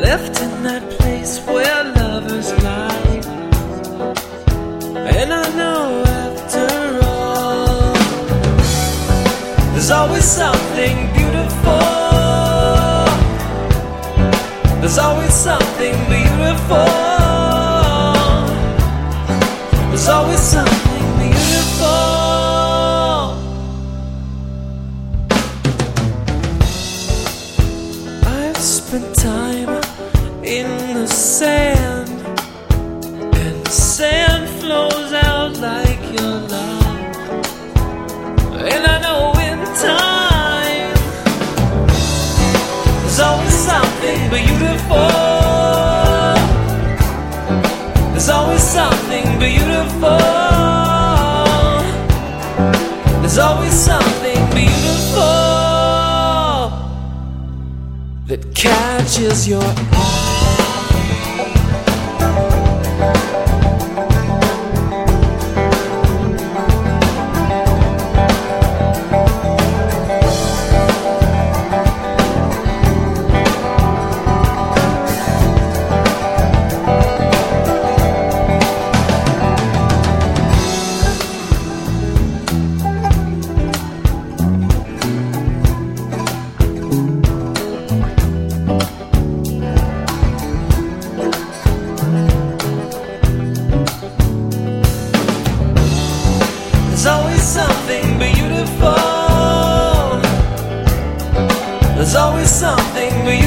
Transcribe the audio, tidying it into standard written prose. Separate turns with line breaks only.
left in that place where lovers lie. And I know after all, there's always something beautiful. There's always something beautiful. There's always something beautiful. I've spent time in the sand, and the sand flows out like your love. And I know in time, there's always something beautiful. There's always something beautiful. There's always something beautiful that catches your eye. There's always something beautiful. There's always something beautiful.